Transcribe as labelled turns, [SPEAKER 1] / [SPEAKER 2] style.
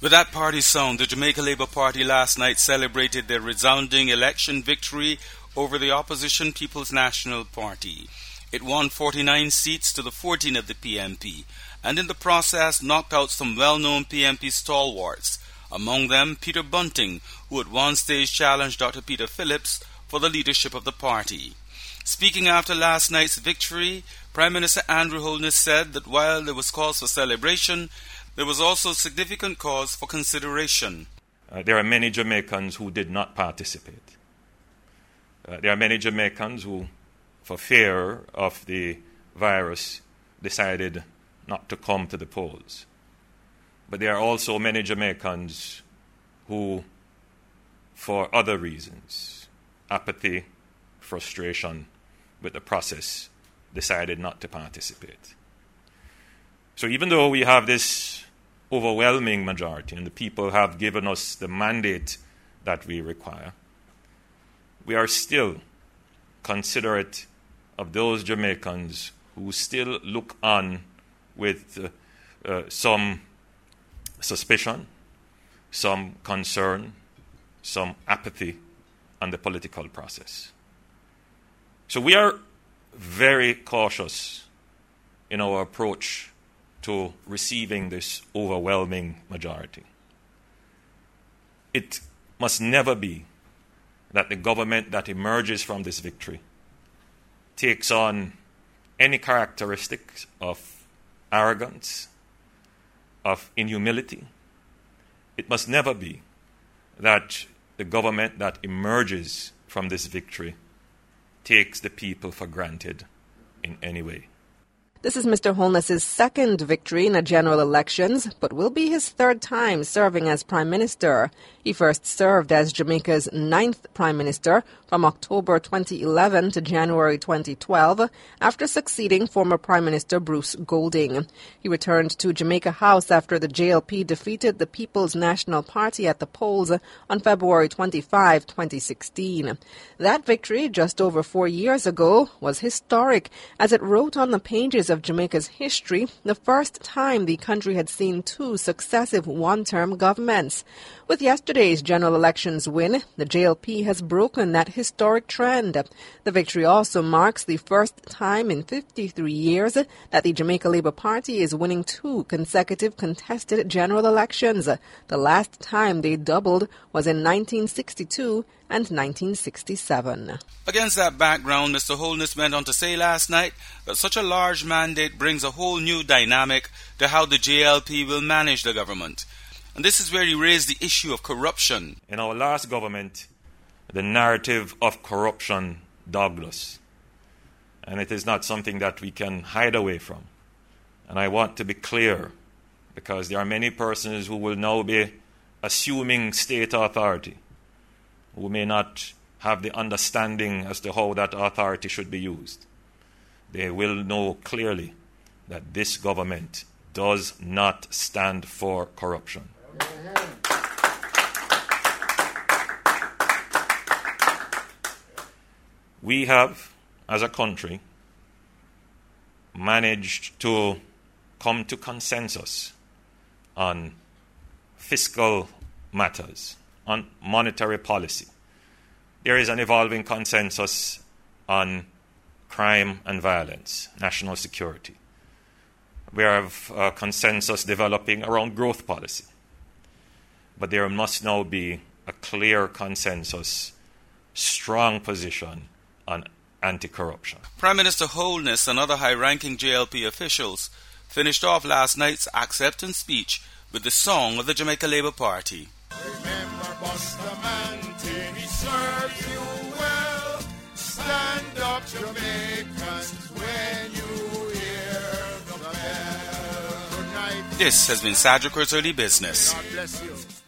[SPEAKER 1] With that party song, the Jamaica Labour Party last night celebrated their resounding election victory over the opposition People's National Party. It won 49 seats to the 14 of the PNP, and in the process knocked out some well-known PNP stalwarts, among them Peter Bunting, who at one stage challenged Dr. Peter Phillips for the leadership of the party. Speaking after last night's victory, Prime Minister Andrew Holness said that while there was cause for celebration, there was also significant cause for consideration.
[SPEAKER 2] There are many Jamaicans who did not participate. There are many Jamaicans who, for fear of the virus, decided not to come to the polls. But there are also many Jamaicans who, for other reasons, apathy, frustration with the process, decided not to participate. So even though we have this overwhelming majority and the people have given us the mandate that we require, we are still considerate of those Jamaicans who still look on with some suspicion, some concern, some apathy on the political process. So we are very cautious in our approach to receiving this overwhelming majority. It must never be that the government that emerges from this victory takes on any characteristics of arrogance, of inhumility. It must never be that the government that emerges from this victory takes the people for granted in any way.
[SPEAKER 3] This is Mr. Holness's second victory in the general elections, but will be his third time serving as Prime Minister. He first served as Jamaica's 9th Prime Minister from October 2011 to January 2012, after succeeding former Prime Minister Bruce Golding. He returned to Jamaica House after the JLP defeated the People's National Party at the polls on February 25, 2016. That victory, just over 4 years ago, was historic, as it wrote on the pages of Jamaica's history the first time the country had seen two successive one-term governments. With yesterday's general elections win, the JLP has broken that historic trend. The victory also marks the first time in 53 years that the Jamaica Labour Party is winning two consecutive contested general elections. The last time they doubled was in 1962 and 1967.
[SPEAKER 1] Against that background, Mr. Holness went on to say last night that such a large mandate brings a whole new dynamic to how the JLP will manage the government. And this is where he raised the issue of corruption.
[SPEAKER 2] In our last government, the narrative of corruption dogged us. And it is not something that we can hide away from. And I want to be clear, because there are many persons who will now be assuming state authority, who may not have the understanding as to how that authority should be used. They will know clearly that this government does not stand for corruption. We have, as a country, managed to come to consensus on fiscal matters, on monetary policy. There is an evolving consensus on crime and violence, national security. We have a consensus developing around growth policy. But there must now be a clear consensus, strong position on anti-corruption.
[SPEAKER 1] Prime Minister Holness and other high-ranking JLP officials finished off last night's acceptance speech with the song of the Jamaica Labour Party.
[SPEAKER 4] Remember Bustamante, he serves you well. Stand up, Jamaicans, when you hear the bell. Good night.
[SPEAKER 1] This has been Sajak Early Business.
[SPEAKER 4] God bless you.